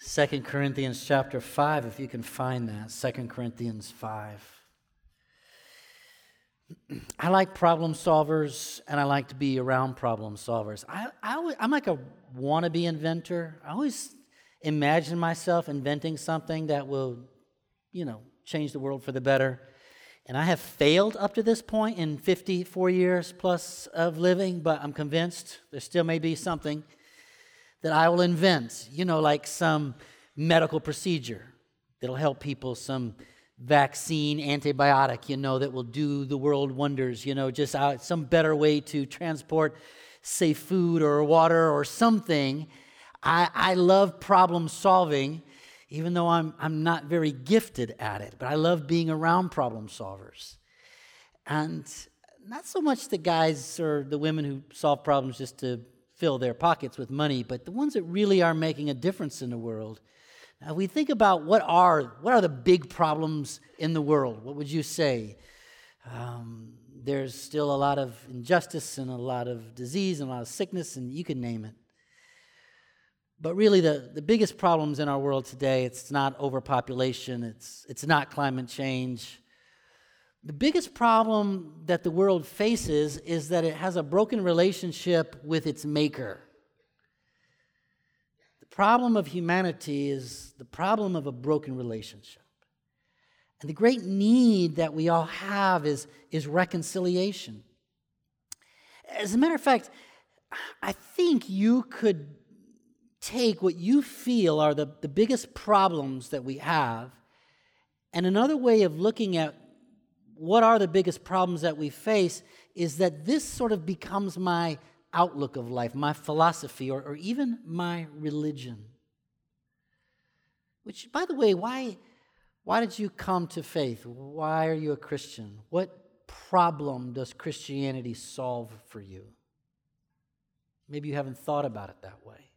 2 Corinthians chapter 5, if you can find that. 2 Corinthians 5. I like problem solvers, and I like to be around problem solvers. I'm like a wannabe inventor. I always imagine myself inventing something that will, change the world for the better. And I have failed up to this point in 54 years plus of living, but I'm convinced there still may be something that I will invent, like some medical procedure that'll help people, some vaccine, antibiotic, that will do the world wonders, just some better way to transport, say, food or water or something. I love problem solving, even though I'm not very gifted at it, but I love being around problem solvers. And not so much the guys or the women who solve problems just to fill their pockets with money, but the ones that really are making a difference in the world. Now, we think about what are the big problems in the world. What would you say? There's still a lot of injustice and a lot of disease and a lot of sickness, and you can name it. But really, the biggest problems in our world today, it's not overpopulation, it's not climate change. The biggest problem that the world faces is that it has a broken relationship with its maker. The problem of humanity is the problem of a broken relationship. And the great need that we all have is reconciliation. As a matter of fact, I think you could take what you feel are the biggest problems that we have, and another way of looking at what are the biggest problems that we face is that this sort of becomes my outlook of life, my philosophy, or even my religion. Which, by the way, why did you come to faith? Why are you a Christian? What problem does Christianity solve for you? Maybe you haven't thought about it that way.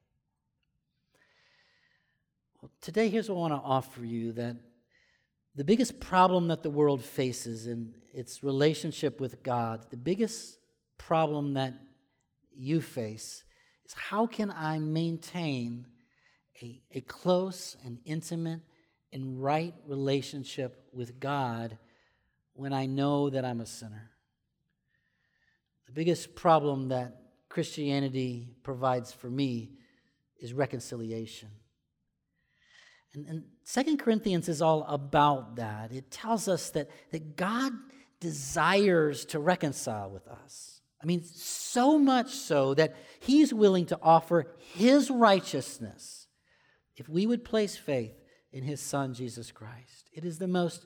Well, today, here's what I want to offer you, that the biggest problem that the world faces in its relationship with God, the biggest problem that you face is how can I maintain a close and intimate and right relationship with God when I know that I'm a sinner? The biggest problem that Christianity provides for me is reconciliation. And 2 Corinthians is all about that. It tells us that God desires to reconcile with us. I mean, so much so that He's willing to offer His righteousness if we would place faith in His Son, Jesus Christ. It is the most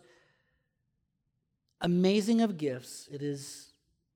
amazing of gifts. It is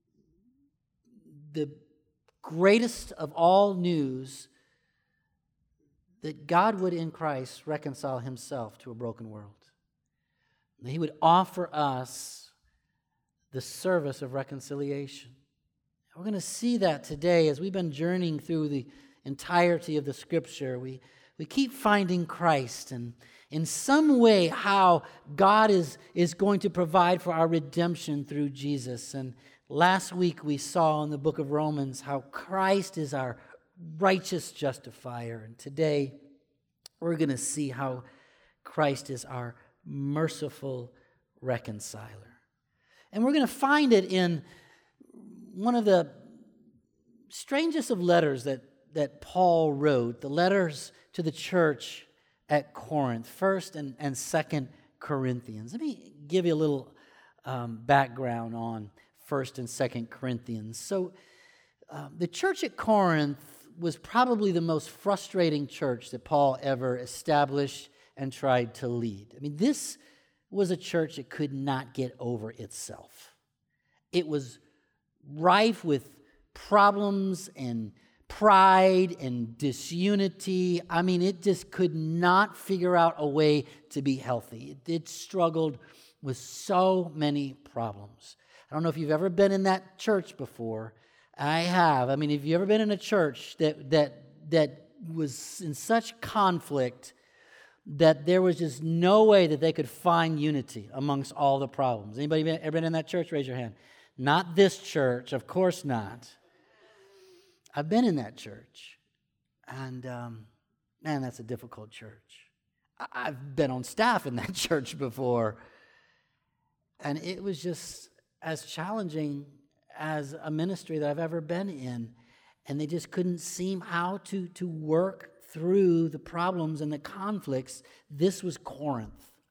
the greatest of all news that God would in Christ reconcile Himself to a broken world. That He would offer us the service of reconciliation. We're going to see that today as we've been journeying through the entirety of the Scripture. We keep finding Christ, and in some way how God is going to provide for our redemption through Jesus. And last week we saw in the book of Romans how Christ is our righteous justifier. And today we're going to see how Christ is our merciful reconciler. And we're going to find it in one of the strangest of letters that Paul wrote, the letters to the church at Corinth, 1st and 2nd Corinthians. Let me give you a little background on 1st and 2nd Corinthians. So the church at Corinth was probably the most frustrating church that Paul ever established and tried to lead. I mean, this was a church that could not get over itself. It was rife with problems and pride and disunity. I mean, it just could not figure out a way to be healthy. It struggled with so many problems. I don't know if you've ever been in that church before. I have. I mean, have you ever been in a church that was in such conflict that there was just no way that they could find unity amongst all the problems? Anybody ever been in that church? Raise your hand. Not this church, of course not. I've been in that church. And Man, that's a difficult church. I've been on staff in that church before, and it was just as challenging as a ministry that I've ever been in. And they just couldn't seem how to work through the problems and the conflicts. This was Corinth.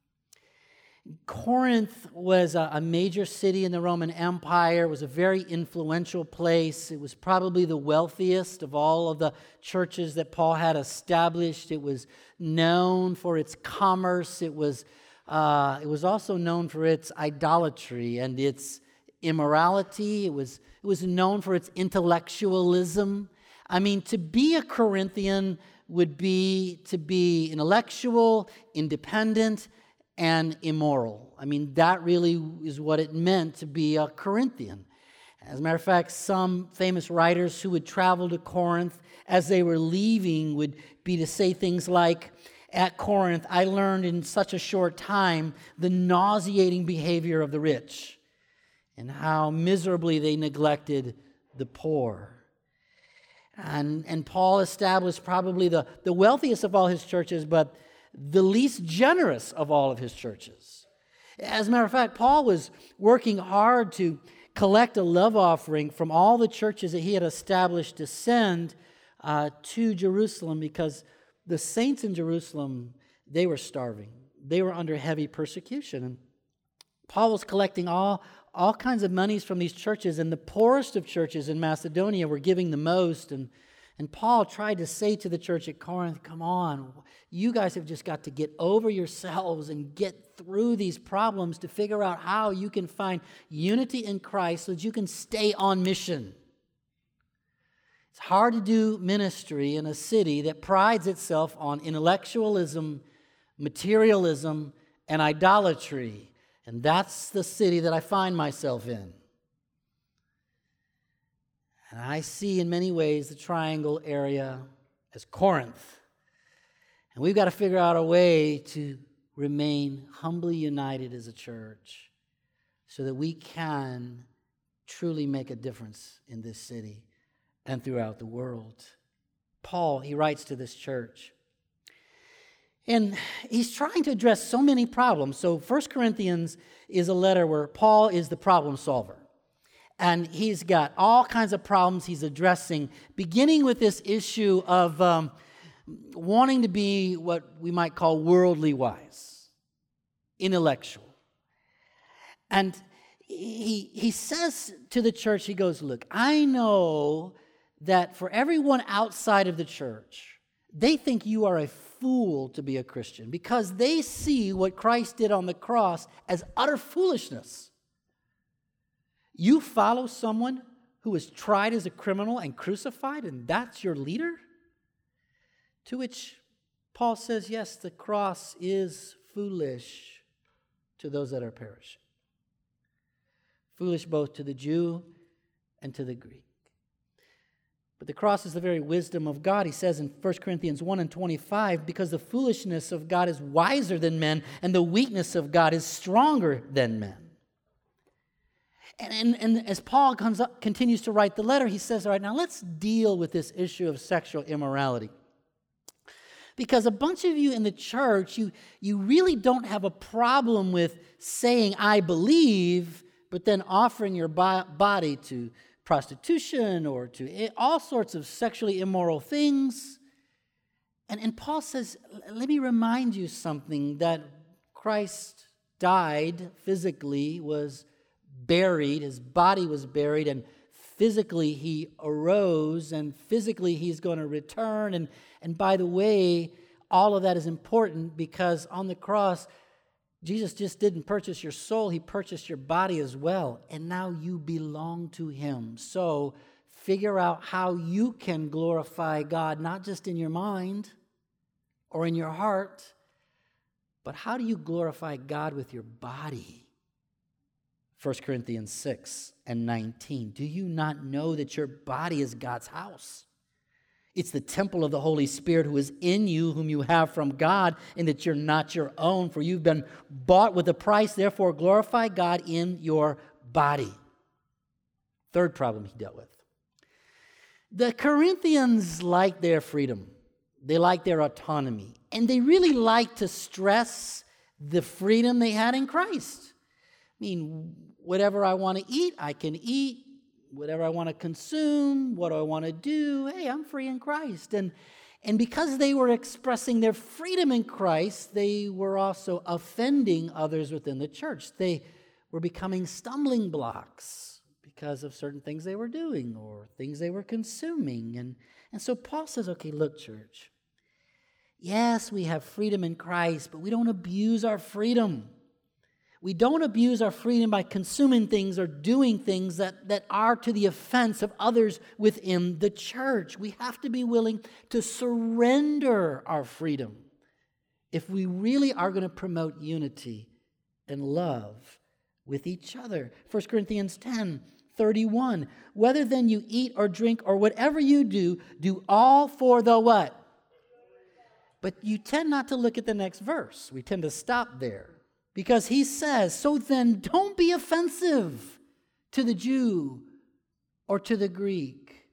Corinth was a major city in the Roman Empire. It was a very influential place. It was probably the wealthiest of all of the churches that Paul had established. It was known for its commerce. It was also known for its idolatry and its immorality. It was known for its intellectualism. I mean, to be a Corinthian would be to be intellectual, independent, and immoral. I mean, that really is what it meant to be a Corinthian. As a matter of fact, some famous writers who would travel to Corinth as they were leaving would be to say things like, at Corinth, I learned in such a short time the nauseating behavior of the rich and how miserably they neglected the poor. And Paul established probably the wealthiest of all his churches, but the least generous of all of his churches. As a matter of fact, Paul was working hard to collect a love offering from all the churches that he had established to send to Jerusalem, because the saints in Jerusalem, they were starving. They were under heavy persecution. And Paul was collecting all kinds of monies from these churches, and the poorest of churches in Macedonia were giving the most. And Paul tried to say to the church at Corinth, come on, you guys have just got to get over yourselves and get through these problems to figure out how you can find unity in Christ so that you can stay on mission. It's hard to do ministry in a city that prides itself on intellectualism, materialism, and idolatry. And that's the city that I find myself in. And I see in many ways the Triangle area as Corinth. And we've got to figure out a way to remain humbly united as a church so that we can truly make a difference in this city and throughout the world. Paul, he writes to this church. And he's trying to address so many problems. So 1 Corinthians is a letter where Paul is the problem solver. And he's got all kinds of problems he's addressing, beginning with this issue of wanting to be what we might call worldly wise, intellectual. And he says to the church, he goes, look, I know that for everyone outside of the church, they think you are a fool to be a Christian because they see what Christ did on the cross as utter foolishness. You follow someone who was tried as a criminal and crucified, and that's your leader? To which Paul says, yes, the cross is foolish to those that are perishing. Foolish both to the Jew and to the Greek. But the cross is the very wisdom of God. He says in 1 Corinthians 1:25, because the foolishness of God is wiser than men, and the weakness of God is stronger than men. And as Paul continues to write the letter, he says, all right, now let's deal with this issue of sexual immorality. Because a bunch of you in the church, you really don't have a problem with saying, I believe, but then offering your body to prostitution or to all sorts of sexually immoral things. And Paul says, let me remind you something, that Christ died physically, was buried, his body was buried, and physically he arose, and physically he's going to return. And by the way, all of that is important because on the cross, Jesus just didn't purchase your soul, he purchased your body as well. And now you belong to him. So figure out how you can glorify God, not just in your mind or in your heart, but how do you glorify God with your body? 1 Corinthians 6:19. Do you not know that your body is God's house? It's the temple of the Holy Spirit who is in you, whom you have from God, and that you're not your own, for you've been bought with a price. Therefore, glorify God in your body. Third problem he dealt with. The Corinthians liked their freedom. They liked their autonomy. And they really liked to stress the freedom they had in Christ. I mean, whatever I want to eat, I can eat. Whatever I want to consume, what do I want to do? Hey, I'm free in Christ. And because they were expressing their freedom in Christ, they were also offending others within the church. They were becoming stumbling blocks because of certain things they were doing or things they were consuming. And so Paul says, okay, look, church, yes, we have freedom in Christ, but we don't abuse our freedom. We don't abuse our freedom by consuming things or doing things that are to the offense of others within the church. We have to be willing to surrender our freedom if we really are going to promote unity and love with each other. 1 Corinthians 10:31. Whether then you eat or drink or whatever you do, do all for the what? But you tend not to look at the next verse. We tend to stop there. Because he says, so then don't be offensive to the Jew or to the Greek.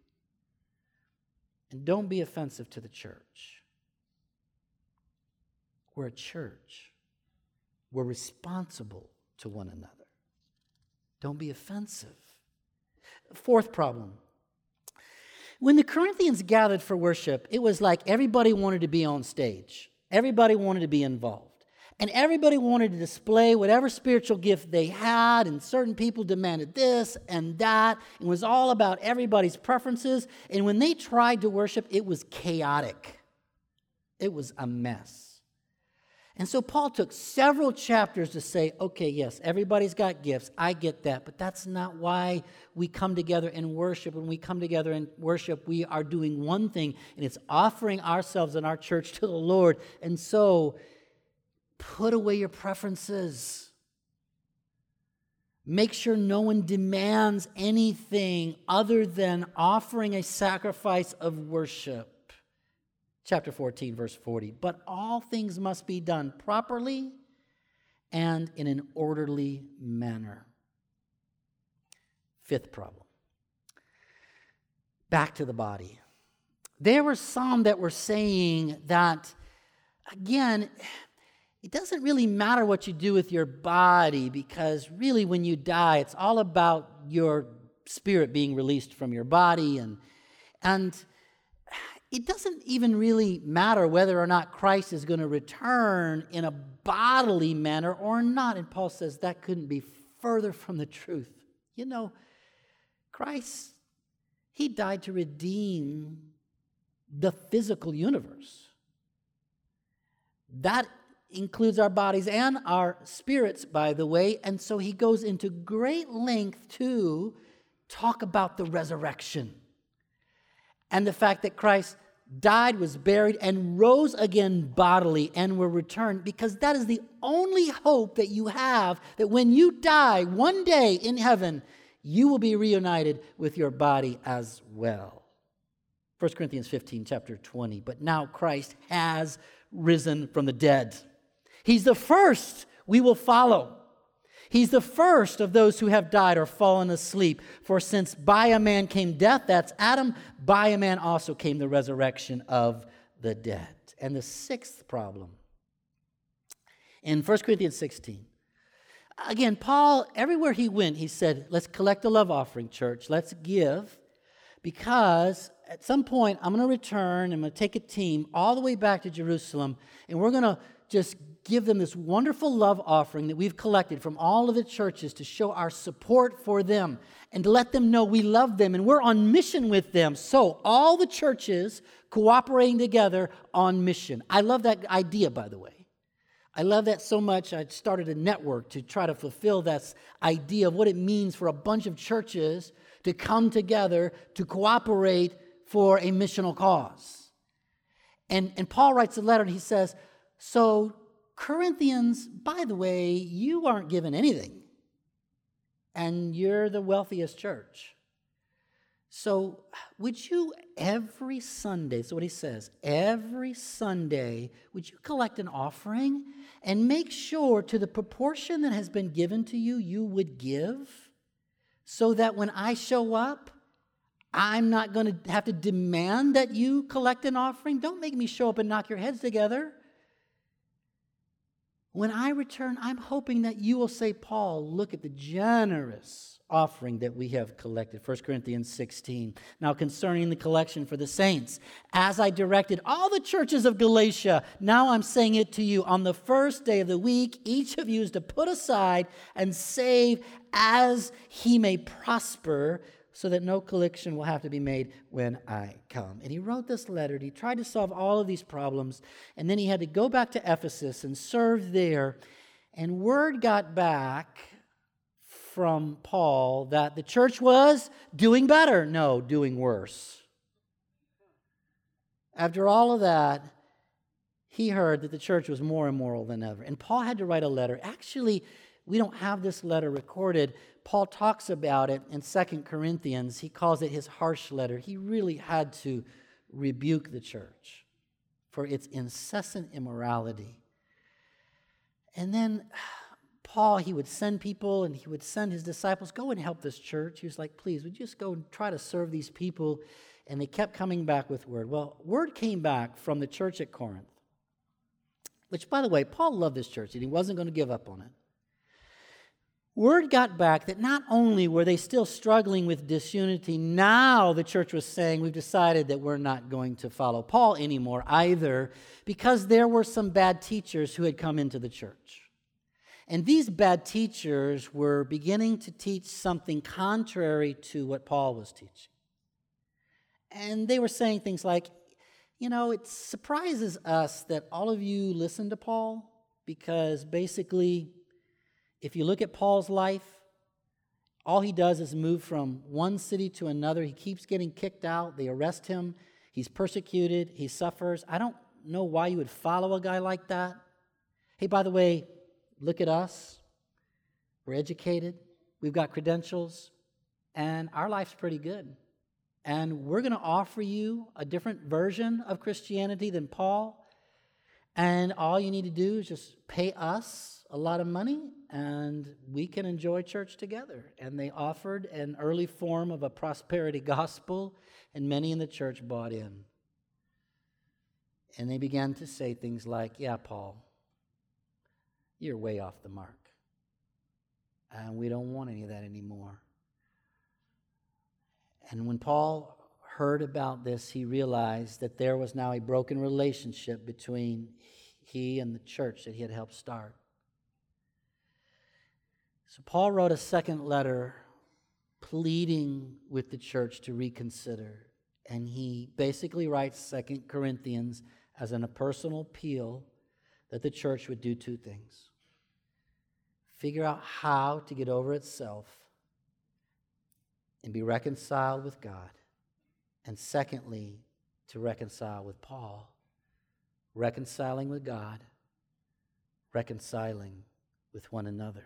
And don't be offensive to the church. We're a church. We're responsible to one another. Don't be offensive. Fourth problem. When the Corinthians gathered for worship, it was like everybody wanted to be on stage. Everybody wanted to be involved. And everybody wanted to display whatever spiritual gift they had, and certain people demanded this and that. It was all about everybody's preferences. And when they tried to worship, it was chaotic. It was a mess. And so Paul took several chapters to say, okay, yes, everybody's got gifts. I get that. But that's not why we come together and worship. When we come together and worship, we are doing one thing, and it's offering ourselves and our church to the Lord. And so put away your preferences. Make sure no one demands anything other than offering a sacrifice of worship. Chapter 14, verse 40. But all things must be done properly and in an orderly manner. Fifth problem. Back to the body. There were some that were saying that, again, it doesn't really matter what you do with your body, because really when you die, it's all about your spirit being released from your body. And it doesn't even really matter whether or not Christ is going to return in a bodily manner or not. And Paul says that couldn't be further from the truth. You know, Christ, he died to redeem the physical universe. That includes our bodies and our spirits, by the way. And so he goes into great length to talk about the resurrection and the fact that Christ died, was buried, and rose again bodily and will return, because that is the only hope that you have, that when you die one day in heaven, you will be reunited with your body as well. 1 Corinthians 15, chapter 20. But now Christ has risen from the dead. He's the first we will follow. He's the first of those who have died or fallen asleep. For since by a man came death, that's Adam, by a man also came the resurrection of the dead. And the sixth problem, in 1 Corinthians 16, again, Paul, everywhere he went, he said, let's collect a love offering, church. Let's give, because at some point I'm going to return. I'm going to take a team all the way back to Jerusalem, and we're going to just give them this wonderful love offering that we've collected from all of the churches to show our support for them and to let them know we love them and we're on mission with them. So all the churches cooperating together on mission. I love that idea, by the way. I love that so much. I started a network to try to fulfill that idea of what it means for a bunch of churches to come together to cooperate for a missional cause. And Paul writes a letter and he says, so Corinthians, by the way, you aren't given anything. And you're the wealthiest church. So would you every Sunday, so what he says, every Sunday, would you collect an offering and make sure to the proportion that has been given to you, you would give, so that when I show up, I'm not going to have to demand that you collect an offering. Don't make me show up and knock your heads together. When I return, I'm hoping that you will say, Paul, look at the generous offering that we have collected. 1 Corinthians 16. Now concerning the collection for the saints, as I directed all the churches of Galatia, now I'm saying it to you. On the first day of the week, each of you is to put aside and save as he may prosper, so that no collection will have to be made when I come. And he wrote this letter, and he tried to solve all of these problems, and then he had to go back to Ephesus and serve there. And word got back from Paul that the church was doing better. No, doing worse. After all of that, he heard that the church was more immoral than ever. And Paul had to write a letter. Actually, we don't have this letter recorded. Paul talks about it in 2 Corinthians. He calls it his harsh letter. He really had to rebuke the church for its incessant immorality. And then Paul, he would send people and he would send his disciples, go and help this church. He was like, please, would you just go and try to serve these people? And they kept coming back with word. Well, word came back from the church at Corinth, which, by the way, Paul loved this church and he wasn't going to give up on it. Word got back that not only were they still struggling with disunity, now the church was saying, we've decided that we're not going to follow Paul anymore either, because there were some bad teachers who had come into the church. And these bad teachers were beginning to teach something contrary to what Paul was teaching. And they were saying things like, you know, it surprises us that all of you listen to Paul, because basically, if you look at Paul's life, all he does is move from one city to another. He keeps getting kicked out. They arrest him. He's persecuted. He suffers. I don't know why you would follow a guy like that. Hey, by the way, look at us. We're educated. We've got credentials. And our life's pretty good. And we're going to offer you a different version of Christianity than Paul. And all you need to do is just pay us a lot of money, and we can enjoy church together. And they offered an early form of a prosperity gospel, and many in the church bought in. And they began to say things like, yeah, Paul, you're way off the mark. And we don't want any of that anymore. And when Paul heard about this, he realized that there was now a broken relationship between he and the church that he had helped start. So Paul wrote a second letter pleading with the church to reconsider. And he basically writes 2 Corinthians as a personal appeal that the church would do two things. Figure out how to get over itself and be reconciled with God. And secondly, to reconcile with Paul. Reconciling with God, reconciling with one another.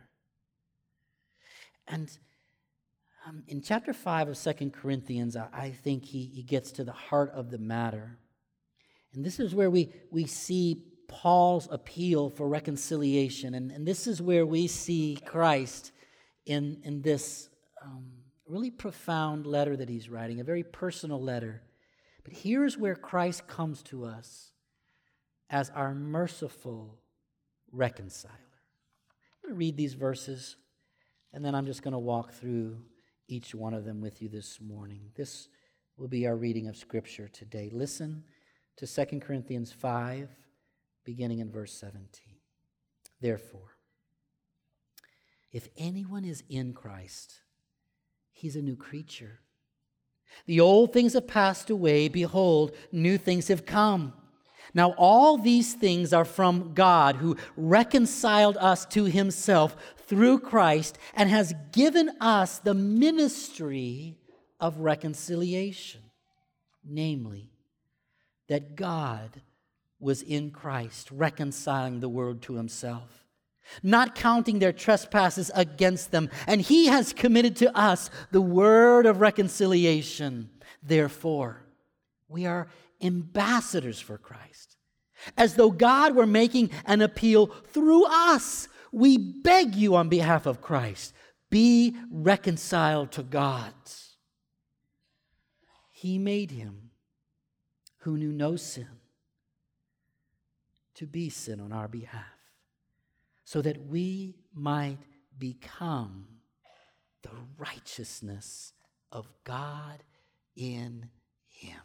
And in chapter 5 of 2 Corinthians, I think he gets to the heart of the matter. And this is where we see Paul's appeal for reconciliation. And this is where we see Christ in this really profound letter that he's writing, a very personal letter. But here's where Christ comes to us as our merciful reconciler. I'm going to read these verses, and then I'm just going to walk through each one of them with you this morning. This will be our reading of Scripture today. Listen to 2 Corinthians 5, beginning in verse 17. Therefore, if anyone is in Christ, he's a new creature. The old things have passed away. Behold, new things have come. Now all these things are from God, who reconciled us to himself through Christ and has given us the ministry of reconciliation. Namely, that God was in Christ, reconciling the world to himself, not counting their trespasses against them. And he has committed to us the word of reconciliation. Therefore, we are ambassadors for Christ. As though God were making an appeal through us, we beg you on behalf of Christ, be reconciled to God. He made him who knew no sin to be sin on our behalf, so that we might become the righteousness of God in him.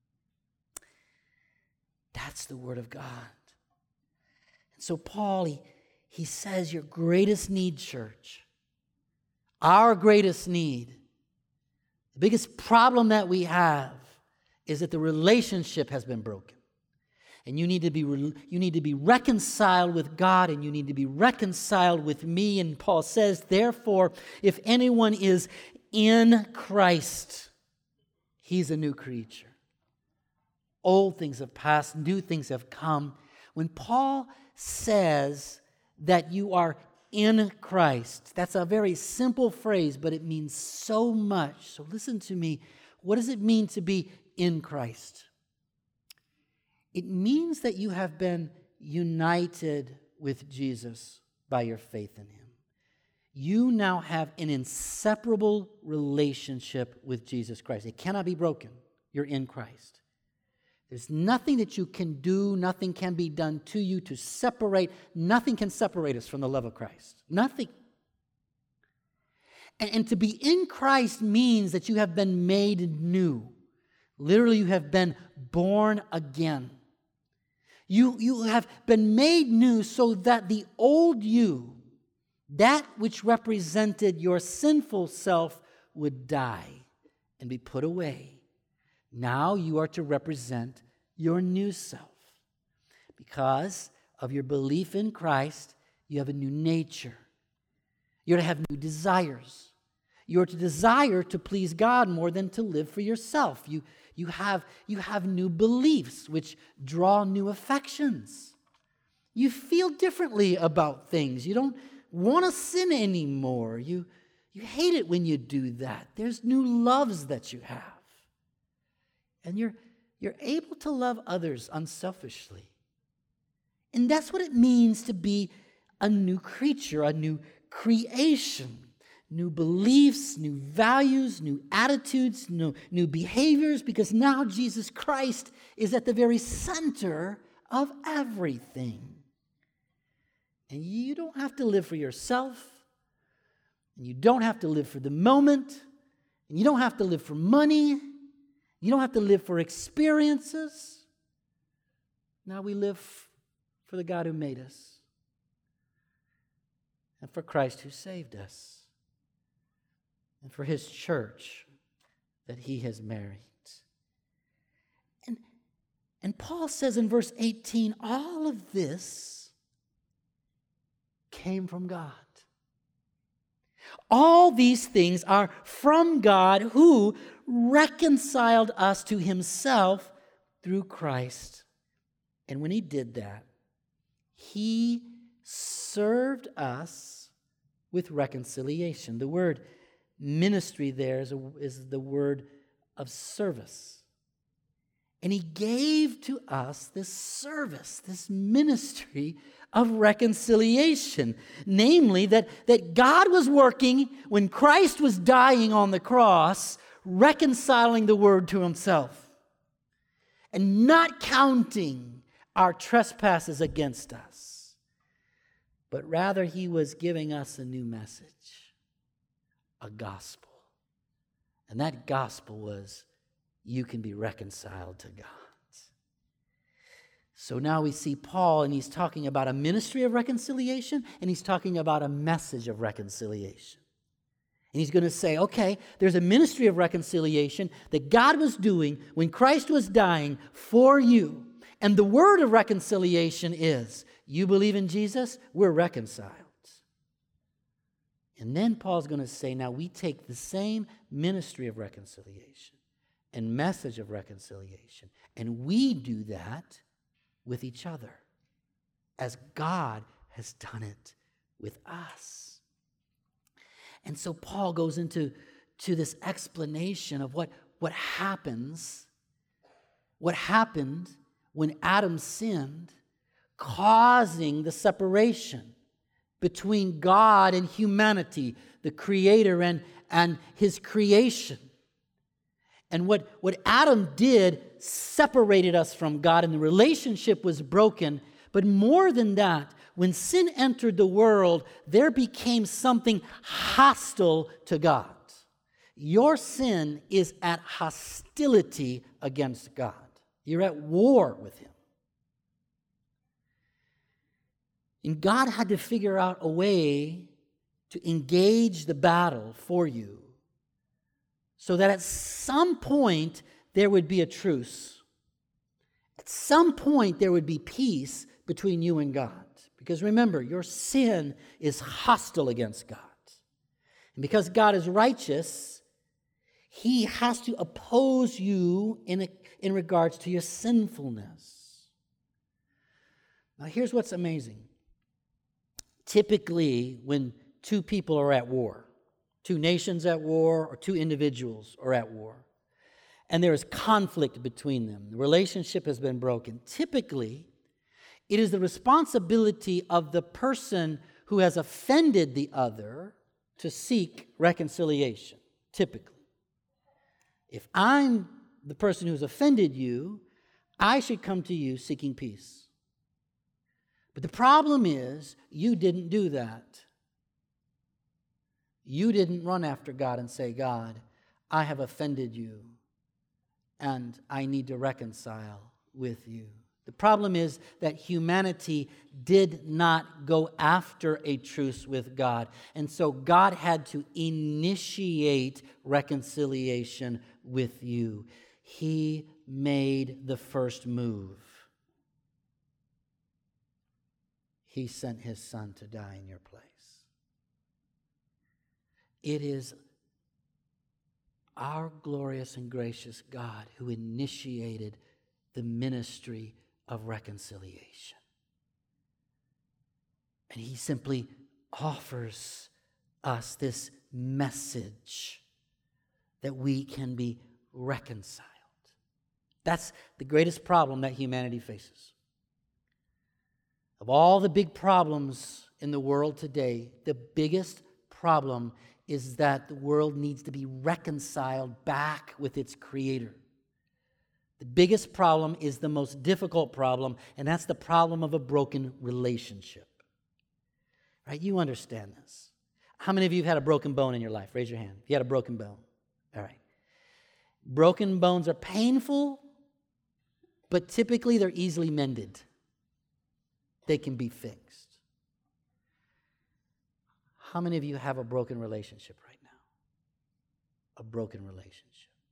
That's the word of God. And so Paul, he says your greatest need, church, our greatest need, the biggest problem that we have is that the relationship has been broken. And you need to be reconciled with God, and you need to be reconciled with me. And Paul says, therefore, if anyone is in Christ, he's a new creature. Old things have passed, new things have come. When Paul says that you are in Christ, that's a very simple phrase, but it means so much. So listen to me. What does it mean to be in Christ? It means that you have been united with Jesus by your faith in him. You now have an inseparable relationship with Jesus Christ. It cannot be broken. You're in Christ. There's nothing that you can do, nothing can be done to you to separate. Nothing can separate us from the love of Christ. Nothing. And to be in Christ means that you have been made new. Literally, you have been born again. You have been made new so that the old you, that which represented your sinful self, would die and be put away. Now you are to represent your new self. Because of your belief in Christ, you have a new nature. You're to have new desires. You're to desire to please God more than to live for yourself. You have new beliefs which draw new affections. You feel differently about things. You don't want to sin anymore. You hate it when you do that. There's new loves that you have. And you're able to love others unselfishly. And that's what it means to be a new creature, a new creation. New beliefs, new values, new attitudes, new behaviors, because now Jesus Christ is at the very center of everything. And you don't have to live for yourself, and you don't have to live for the moment, and you don't have to live for money, you don't have to live for experiences. Now we live for the God who made us, and for Christ who saved us, and for his church that he has married. And Paul says in verse 18, all of this came from God. All these things are from God, who reconciled us to himself through Christ. And when he did that, he served us with reconciliation. The word ministry there is the word of service. And he gave to us this service, this ministry of reconciliation. Namely, that God was working when Christ was dying on the cross, reconciling the world to himself, and not counting our trespasses against us. But rather, he was giving us a new message. A gospel. And that gospel was, you can be reconciled to God. So now we see Paul, and he's talking about a ministry of reconciliation, and he's talking about a message of reconciliation. And he's going to say, okay, there's a ministry of reconciliation that God was doing when Christ was dying for you. And the word of reconciliation is, you believe in Jesus, we're reconciled. And then Paul's going to say, now we take the same ministry of reconciliation and message of reconciliation, and we do that with each other as God has done it with us. And so Paul goes into this explanation of what happened when Adam sinned, causing the separation between God and humanity, the Creator and his creation. And what Adam did separated us from God, and the relationship was broken. But more than that, when sin entered the world, there became something hostile to God. Your sin is at hostility against God. You're at war with Him. And God had to figure out a way to engage the battle for you so that at some point there would be a truce. At some point there would be peace between you and God. Because remember, your sin is hostile against God. And because God is righteous, He has to oppose you in regards to your sinfulness. Now here's what's amazing. Typically, when two people are at war, two nations at war, or two individuals are at war, and there is conflict between them, the relationship has been broken, typically, it is the responsibility of the person who has offended the other to seek reconciliation, typically. If I'm the person who's offended you, I should come to you seeking peace. But the problem is, you didn't do that. You didn't run after God and say, God, I have offended you, and I need to reconcile with you. The problem is that humanity did not go after a truce with God. And so God had to initiate reconciliation with you. He made the first move. He sent His Son to die in your place. It is our glorious and gracious God who initiated the ministry of reconciliation. And He simply offers us this message that we can be reconciled. That's the greatest problem that humanity faces. Of all the big problems in the world today, the biggest problem is that the world needs to be reconciled back with its Creator. The biggest problem is the most difficult problem, and that's the problem of a broken relationship. Right? You understand this. How many of you have had a broken bone in your life? Raise your hand. If you had a broken bone. All right. Broken bones are painful, but typically they're easily mended. They can be fixed. How many of you have a broken relationship right now? A broken relationship.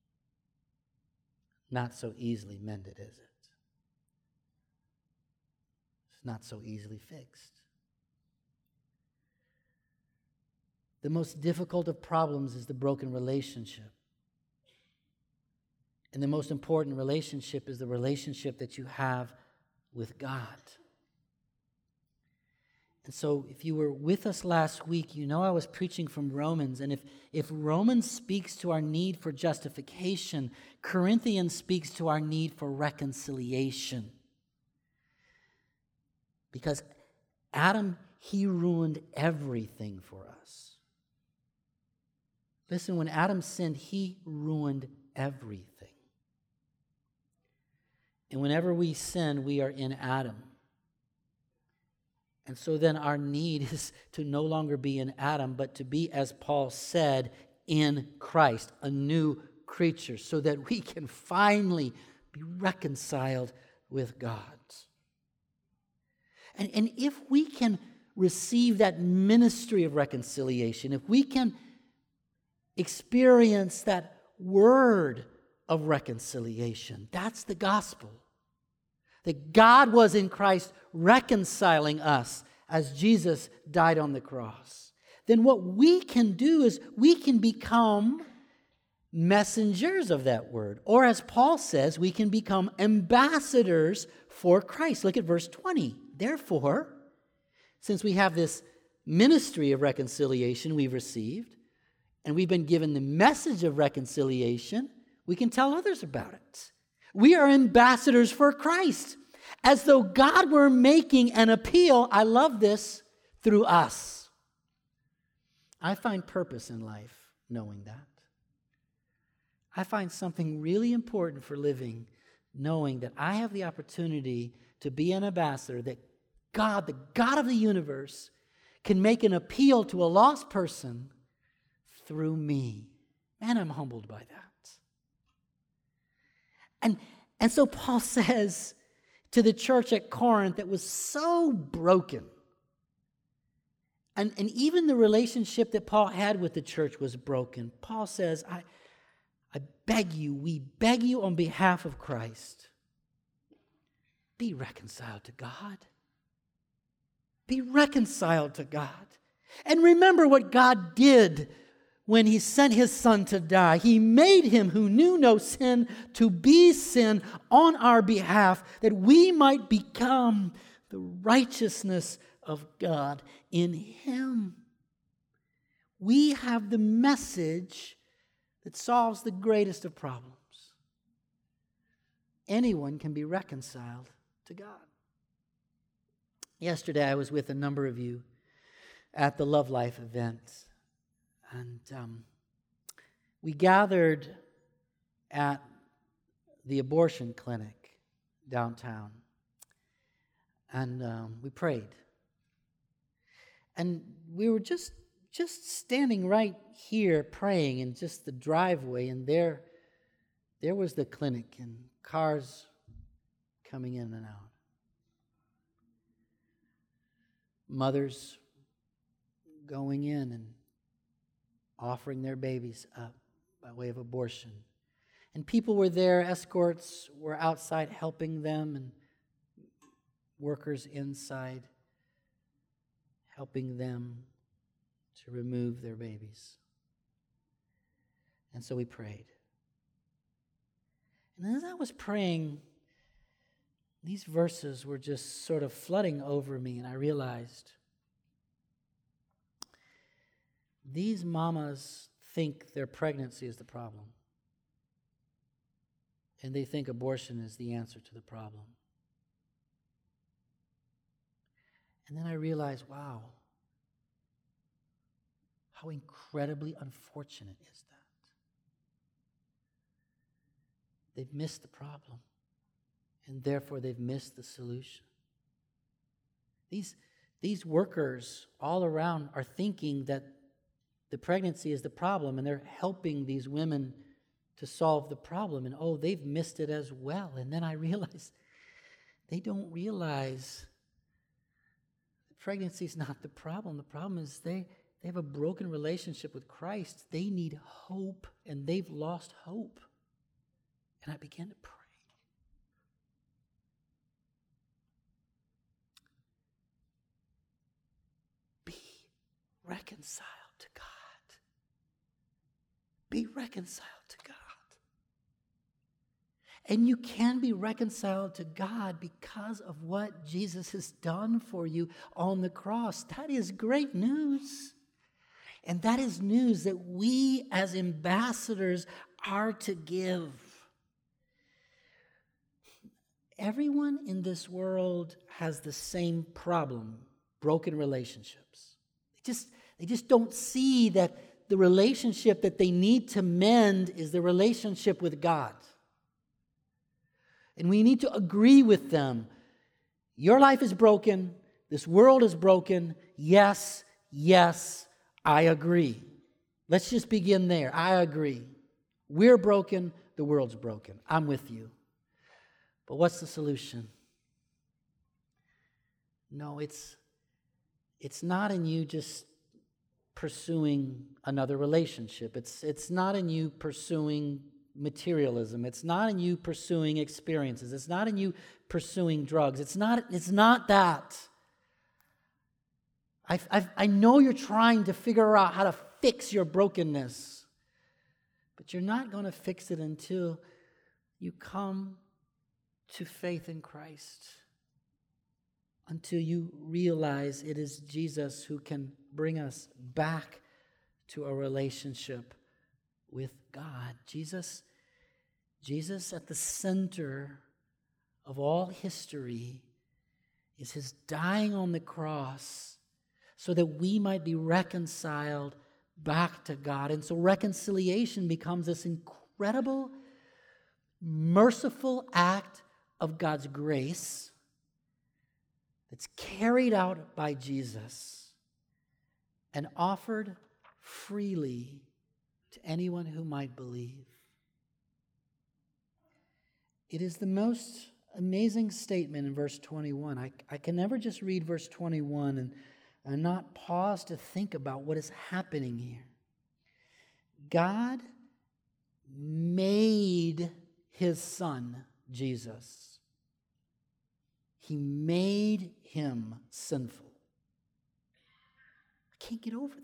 Not so easily mended, is it? It's not so easily fixed. The most difficult of problems is the broken relationship. And the most important relationship is the relationship that you have with God. And so if you were with us last week, you know I was preaching from Romans. And if Romans speaks to our need for justification, Corinthians speaks to our need for reconciliation. Because Adam, he ruined everything for us. Listen, when Adam sinned, he ruined everything. And whenever we sin, we are in Adam. And so then our need is to no longer be in Adam, but to be, as Paul said, in Christ, a new creature, so that we can finally be reconciled with God. And if we can receive that ministry of reconciliation, if we can experience that word of reconciliation, that's the gospel. That God was in Christ reconciling us as Jesus died on the cross. Then what we can do is we can become messengers of that word. Or as Paul says, we can become ambassadors for Christ. Look at verse 20. Therefore, since we have this ministry of reconciliation we've received, and we've been given the message of reconciliation, we can tell others about it. We are ambassadors for Christ, as though God were making an appeal, I love this, through us. I find purpose in life knowing that. I find something really important for living, knowing that I have the opportunity to be an ambassador, that God, the God of the universe, can make an appeal to a lost person through me. Man, I'm humbled by that. And so Paul says to the church at Corinth that was so broken, and even the relationship that Paul had with the church was broken. Paul says, I beg you, we beg you on behalf of Christ, be reconciled to God. Be reconciled to God. And remember what God did when He sent His Son to die. He made Him who knew no sin to be sin on our behalf, that we might become the righteousness of God in Him. We have the message that solves the greatest of problems. Anyone can be reconciled to God. Yesterday, I was with a number of you at the Love Life event, and we gathered at the abortion clinic downtown, and we prayed. And we were just standing right here praying in just the driveway, and there was the clinic and cars coming in and out. Mothers going in and offering their babies up by way of abortion. And people were there, escorts were outside helping them, and workers inside helping them to remove their babies. And so we prayed. And as I was praying, these verses were just sort of flooding over me, and I realized these mamas think their pregnancy is the problem. And they think abortion is the answer to the problem. And then I realized, wow, how incredibly unfortunate is that? They've missed the problem, and therefore they've missed the solution. These workers all around are thinking that the pregnancy is the problem, and they're helping these women to solve the problem, and they've missed it as well. And then I realized they don't realize that pregnancy is not the problem. The problem is they have a broken relationship with Christ. They need hope, and they've lost hope. And I began to pray. Be reconciled to God. Be reconciled to God. And you can be reconciled to God because of what Jesus has done for you on the cross. That is great news. And that is news that we as ambassadors are to give. Everyone in this world has the same problem, broken relationships. They just don't see that the relationship that they need to mend is the relationship with God. And we need to agree with them. Your life is broken. This world is broken. Yes, I agree. Let's just begin there. I agree. We're broken. The world's broken. I'm with you. But what's the solution? No, it's not in you just pursuing another relationship. It's not in you pursuing materialism. It's not in you pursuing experiences. It's not in you pursuing drugs. It's not that. I know you're trying to figure out how to fix your brokenness, but you're not going to fix it until you come to faith in Christ, until you realize it is Jesus who can bring us back to a relationship with God. Jesus at the center of all history is His dying on the cross so that we might be reconciled back to God. And so reconciliation becomes this incredible, merciful act of God's grace that's carried out by Jesus and offered freely to anyone who might believe. It is the most amazing statement in verse 21. I can never just read verse 21 and not pause to think about what is happening here. God made his Son, Jesus. He made him sinful. I can't get over that.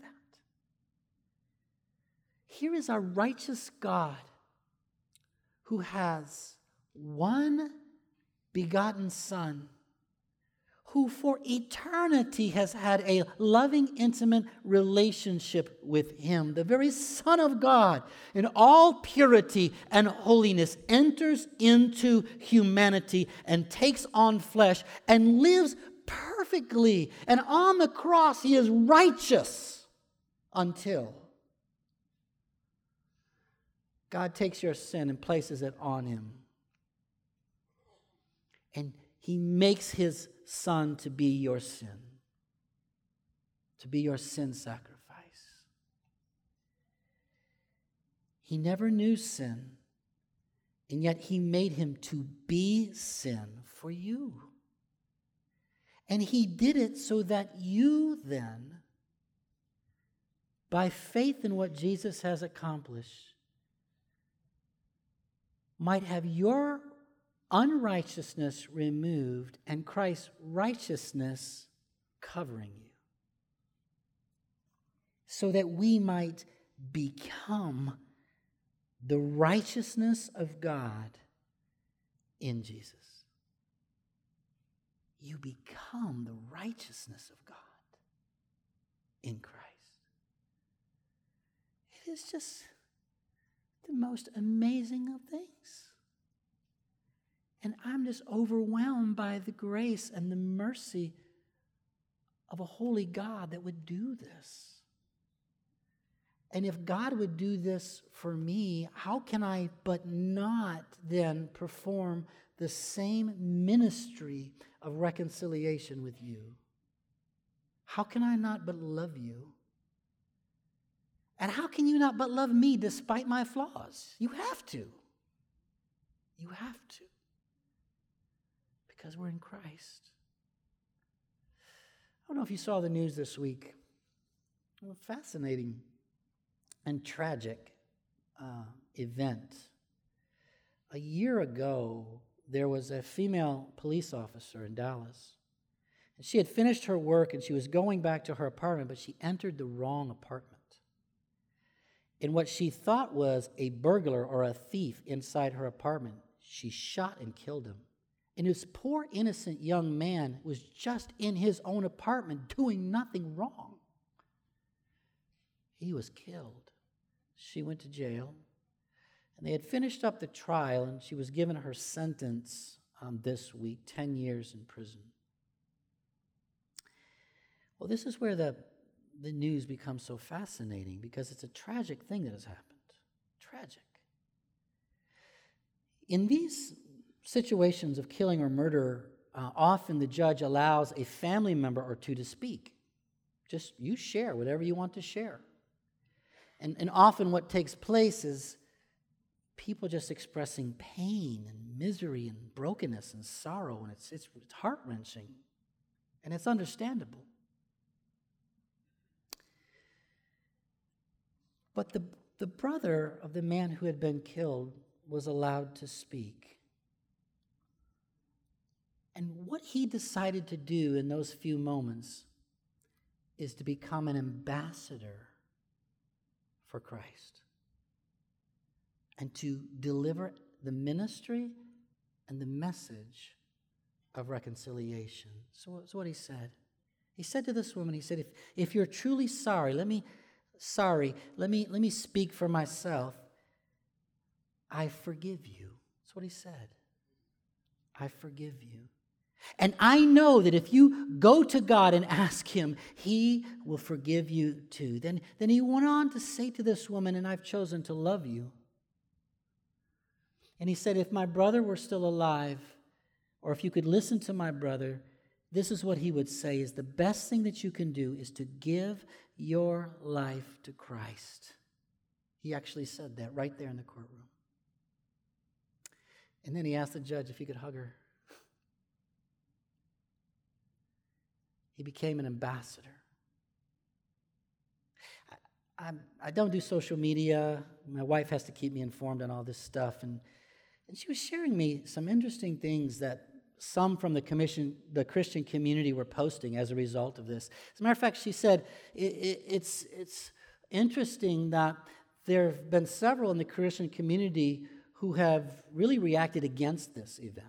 Here is our righteous God who has one begotten Son, who for eternity has had a loving, intimate relationship with him. The very Son of God, in all purity and holiness, enters into humanity and takes on flesh and lives perfectly. And on the cross, he is righteous until God takes your sin and places it on him. And he makes his Son to be your sin, to be your sin sacrifice. He never knew sin, and yet he made him to be sin for you. And he did it so that you then, by faith in what Jesus has accomplished, might have your unrighteousness removed and Christ's righteousness covering you, so that we might become the righteousness of God in Jesus. You become the righteousness of God in Christ. It is just the most amazing of things. And I'm just overwhelmed by the grace and the mercy of a holy God that would do this. And if God would do this for me, how can I but not then perform the same ministry of reconciliation with you? How can I not but love you? And how can you not but love me despite my flaws? You have to. You have to. Because we're in Christ. I don't know if you saw the news this week. A fascinating and tragic event. A year ago, there was a female police officer in Dallas. And she had finished her work and she was going back to her apartment, but she entered the wrong apartment. In what she thought was a burglar or a thief inside her apartment, she shot and killed him. And this poor innocent young man was just in his own apartment doing nothing wrong. He was killed. She went to jail. And they had finished up the trial, and she was given her sentence this week, 10 years in prison. Well, this is where the news becomes so fascinating, because it's a tragic thing that has happened. Tragic. In these situations of killing or murder, often the judge allows a family member or two to speak. Just you share whatever you want to share. And often what takes place is people just expressing pain and misery and brokenness and sorrow, and it's heart-wrenching, and it's understandable. But the brother of the man who had been killed was allowed to speak. And what he decided to do in those few moments is to become an ambassador for Christ and to deliver the ministry and the message of reconciliation. So that's what he said. He said to this woman, he said, if you're truly sorry, let me speak for myself. I forgive you. That's what he said. I forgive you. And I know that if you go to God and ask him, he will forgive you too. Then he went on to say to this woman, and I've chosen to love you. And he said, if my brother were still alive, or if you could listen to my brother, this is what he would say, is the best thing that you can do is to give your life to Christ. He actually said that right there in the courtroom. And then he asked the judge if he could hug her. He became an ambassador. I don't do social media. My wife has to keep me informed on all this stuff. And she was sharing me some interesting things that some from the Christian community were posting as a result of this. As a matter of fact, she said, it's interesting that there have been several in the Christian community who have really reacted against this event.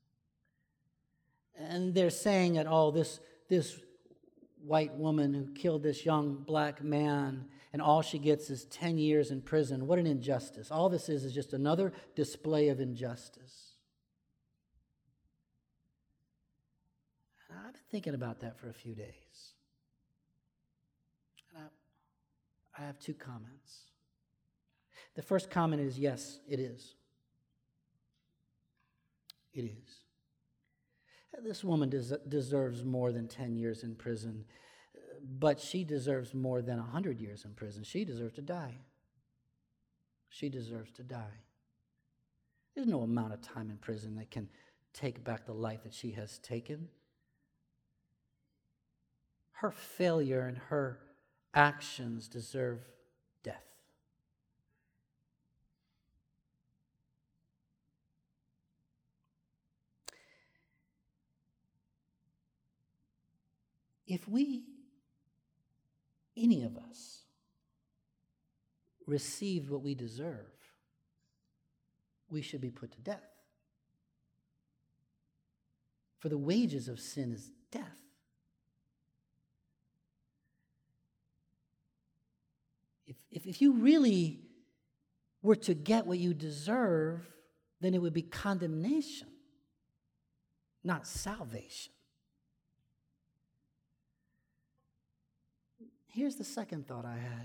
And they're saying that, oh, this white woman who killed this young black man, and all she gets is 10 years in prison. What an injustice. All this is just another display of injustice. And I've been thinking about that for a few days. And I have two comments. The first comment is, yes, it is. It is. This woman deserves more than 10 years in prison, but she deserves more than 100 years in prison. She deserves to die. She deserves to die. There's no amount of time in prison that can take back the life that she has taken. Her failure and her actions deserve death. If any of us, received what we deserve, we should be put to death. For the wages of sin is death. If you really were to get what you deserve, then it would be condemnation, not salvation. Here's the second thought I had.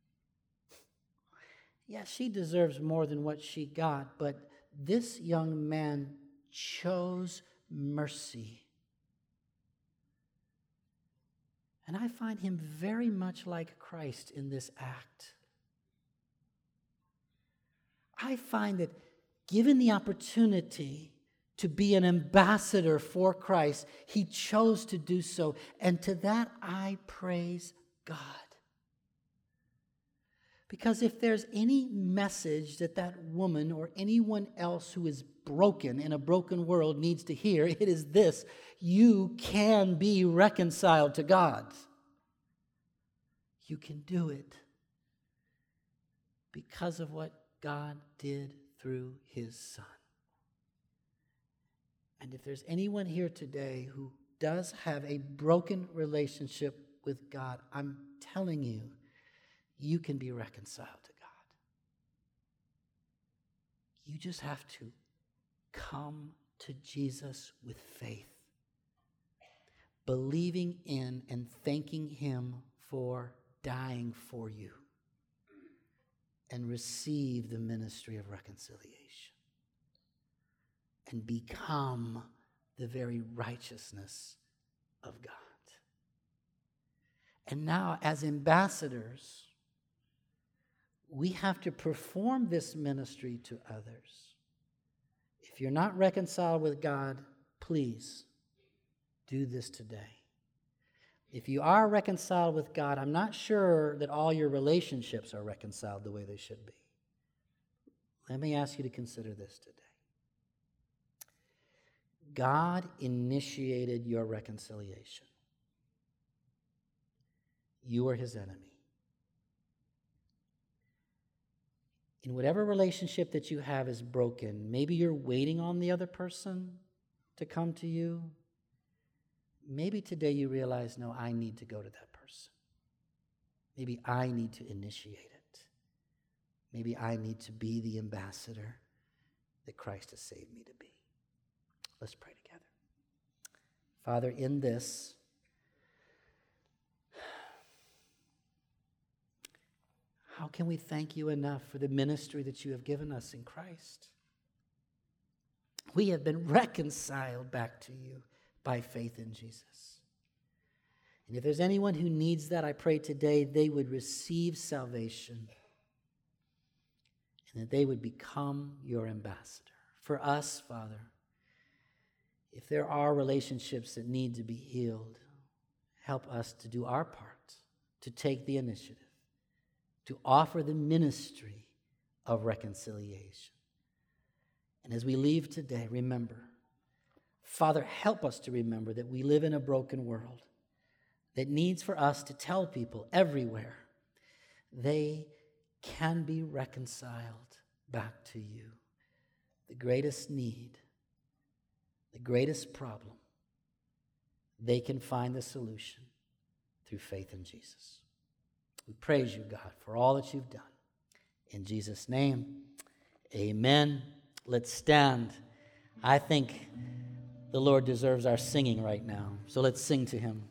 Yeah, she deserves more than what she got, but this young man chose mercy. And I find him very much like Christ in this act. I find that given the opportunity to be an ambassador for Christ, he chose to do so. And to that I praise God. Because if there's any message that woman or anyone else who is broken in a broken world needs to hear, it is this: you can be reconciled to God. You can do it because of what God did through his Son. And if there's anyone here today who does have a broken relationship with God, I'm telling you, you can be reconciled to God. You just have to come to Jesus with faith, believing in and thanking him for dying for you, and receive the ministry of reconciliation and become the very righteousness of God. And now, as ambassadors, we have to perform this ministry to others. If you're not reconciled with God, please do this today. If you are reconciled with God, I'm not sure that all your relationships are reconciled the way they should be. Let me ask you to consider this today. God initiated your reconciliation. You are his enemy. In whatever relationship that you have is broken, maybe you're waiting on the other person to come to you. Maybe today you realize, no, I need to go to that person. Maybe I need to initiate it. Maybe I need to be the ambassador that Christ has saved me to be. Let's pray together. Father, in this, how can we thank you enough for the ministry that you have given us in Christ? We have been reconciled back to you by faith in Jesus. And if there's anyone who needs that, I pray today they would receive salvation and that they would become your ambassador. For us, Father, if there are relationships that need to be healed, help us to do our part, to take the initiative, to offer the ministry of reconciliation. And as we leave today, remember, Father, help us to remember that we live in a broken world that needs for us to tell people everywhere they can be reconciled back to you. The greatest need, the greatest problem, they can find the solution through faith in Jesus. We praise you, God, for all that you've done. In Jesus' name, amen. Let's stand. I think the Lord deserves our singing right now, so let's sing to him.